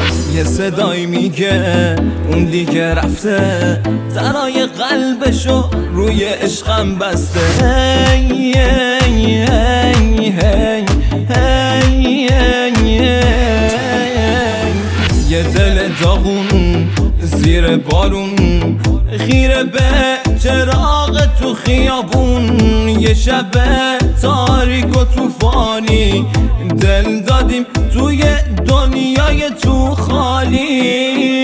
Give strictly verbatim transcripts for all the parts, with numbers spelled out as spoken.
یه صدایی میگه اون دیگه رفته، ترای قلبشو روی عشقم بسته. هی هی هی هی هی هی یه دل داغون زیر بارون، خیره به چراغ تو خیابون. یه شب تاریک و طوفانی دل دادیم توی دنیای تو خالی.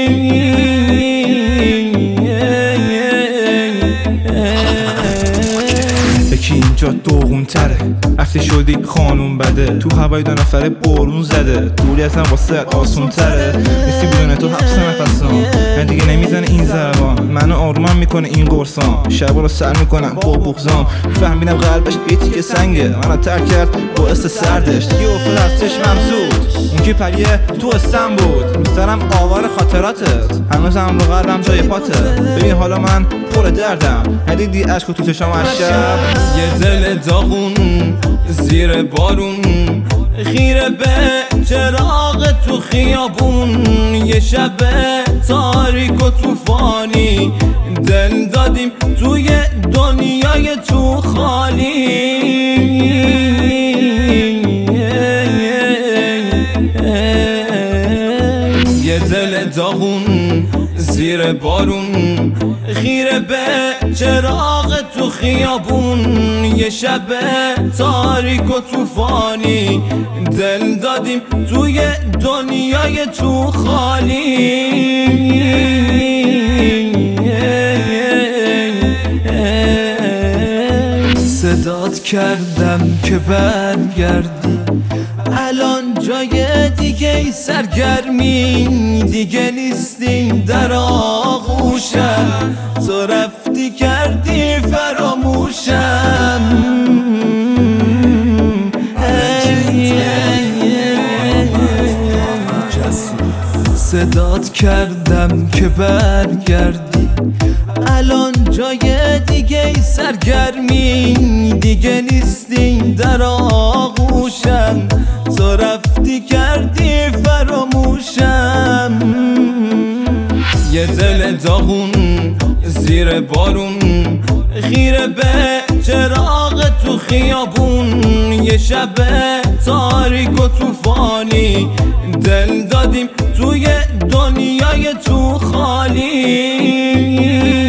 یکی اینجا دوغون تره، رفتی شدی خانون بده، تو هوای دو نفره بارون زده، دوری ازم واسه آسون تره. نیستی بدون تو حبس نفسام، من دیگه نمیزنه این ضربان، منو آرومم میکنه این قرصام. شبا رو سر میکنم با بغضام، فهمیدم قلبش یه تیکه سنگه، منو ترک کرد باعث سردش. دیگه افتاد از چشمم زود، اون که پریه تو استم بود، میسترم آوار خاطراتت، هنوزم رو قلبم جای پاته. ببین حالا من پر دردم، ندیدی عشق تو چشام از شب. یه دل داغون زیر بارون، خیره به چراغ تو خیابون. یه شب تاریک و طوفانی دل دادیم توی دنیای تو خالی. یه دل داغون زیر بارون، خیره به چراغ تو خیابون. یه شب تاریک و طوفانی دل دادیم توی دنیای تو خالی. صدات کردم که برگردی، الان جای دیگه ای سرگرمی دیگه نیستی در آغوشم. تو رفتی کردی فراموشم. صدات کردم که برگردی، الان جای دیگه ای سرگرمی دیگه نیستی در آغوشم. تو رفتی کردی فراموشم. یه دل داغون زیر بارون، خیره به چراغ تو خیابون. یه شب تاریک و طوفانی دل دادیم توی دنیای تو خالی.